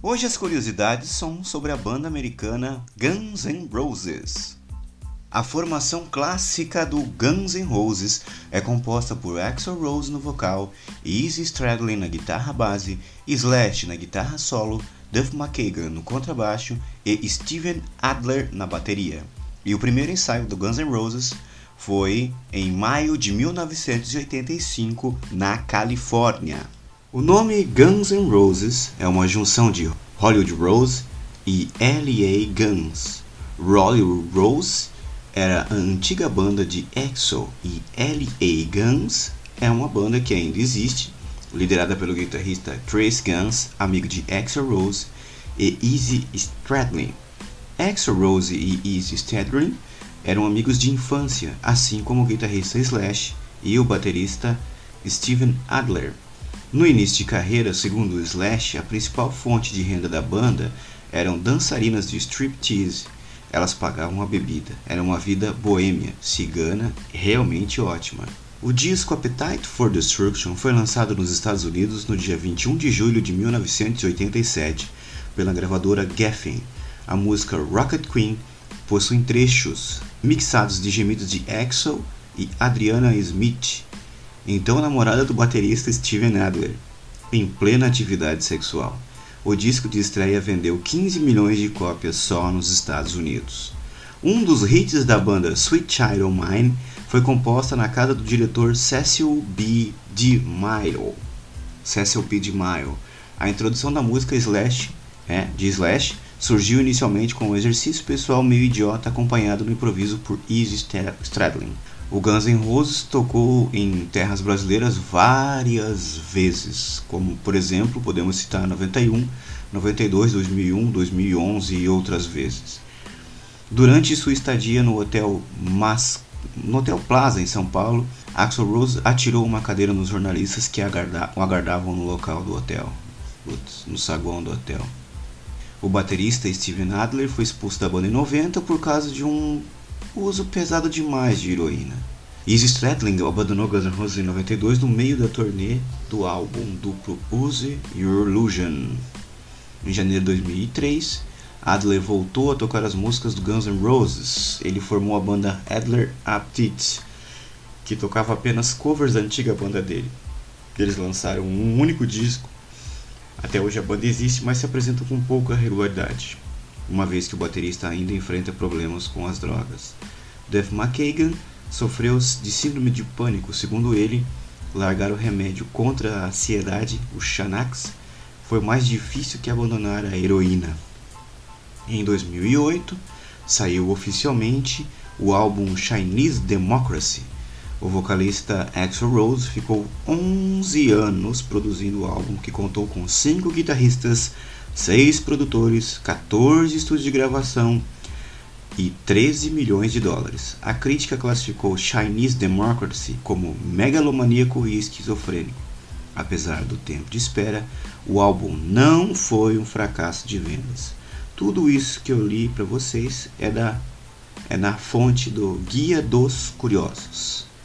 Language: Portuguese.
Hoje as curiosidades são sobre a banda americana Guns N' Roses. A formação clássica do Guns N' Roses é composta por Axl Rose no vocal, Izzy Stradlin na guitarra base, Slash na guitarra solo, Duff McKagan no contrabaixo e Steven Adler na bateria. E o primeiro ensaio do Guns N' Roses foi em maio de 1985 na Califórnia. O nome Guns N' Roses é uma junção de Hollywood Rose e L.A. Guns. Hollywood Rose era a antiga banda de Axl e L.A. Guns é uma banda que ainda existe, liderada pelo guitarrista Trace Guns, amigo de Axl Rose, e Izzy Stradlin. Axl Rose e Izzy Stradlin eram amigos de infância, assim como o guitarrista Slash e o baterista Steven Adler. No início de carreira, segundo o Slash, a principal fonte de renda da banda eram dançarinas de striptease. Elas pagavam a bebida. Era uma vida boêmia, cigana, realmente ótima. O disco Appetite for Destruction foi lançado nos Estados Unidos no dia 21 de julho de 1987 pela gravadora Geffen. A música Rocket Queen possui trechos mixados de gemidos de Axl e Adriana Smith, então namorada do baterista Steven Adler, em plena atividade sexual. O disco de estreia vendeu 15 milhões de cópias só nos Estados Unidos. Um dos hits da banda Sweet Child O' Mine foi composta na casa do diretor Cecil B. DeMille. A introdução da música de Slash surgiu inicialmente com um exercício pessoal meio idiota acompanhado no improviso por Izzy Stradlin. O Guns N' Roses tocou em terras brasileiras várias vezes, como por exemplo podemos citar 91, 92, 2001, 2011 e outras vezes. Durante sua estadia no Hotel Plaza em São Paulo, Axl Rose atirou uma cadeira nos jornalistas que o aguardavam no local do hotel, no saguão do hotel. O baterista Steven Adler foi expulso da banda em 90 por causa de um uso pesado demais de heroína. Izzy Stradlin abandonou Guns N' Roses em 92 no meio da turnê do álbum duplo Use Your Illusion. Em janeiro de 2003, Adler voltou a tocar as músicas do Guns N' Roses. Ele formou a banda Adler Appetite, que tocava apenas covers da antiga banda dele. Eles lançaram um único disco. Até hoje a banda existe, mas se apresenta com pouca regularidade, uma vez que o baterista ainda enfrenta problemas com as drogas. Duff McKagan sofreu de síndrome de pânico. Segundo ele, largar o remédio contra a ansiedade, o Xanax, foi mais difícil que abandonar a heroína. Em 2008, saiu oficialmente o álbum Chinese Democracy. O vocalista Axl Rose ficou 11 anos produzindo o álbum, que contou com 5 guitarristas, 6 produtores, 14 estúdios de gravação e 13 milhões de dólares. A crítica classificou Chinese Democracy como megalomaníaco e esquizofrênico. Apesar do tempo de espera, o álbum não foi um fracasso de vendas. Tudo isso que eu li para vocês é na fonte do Guia dos Curiosos.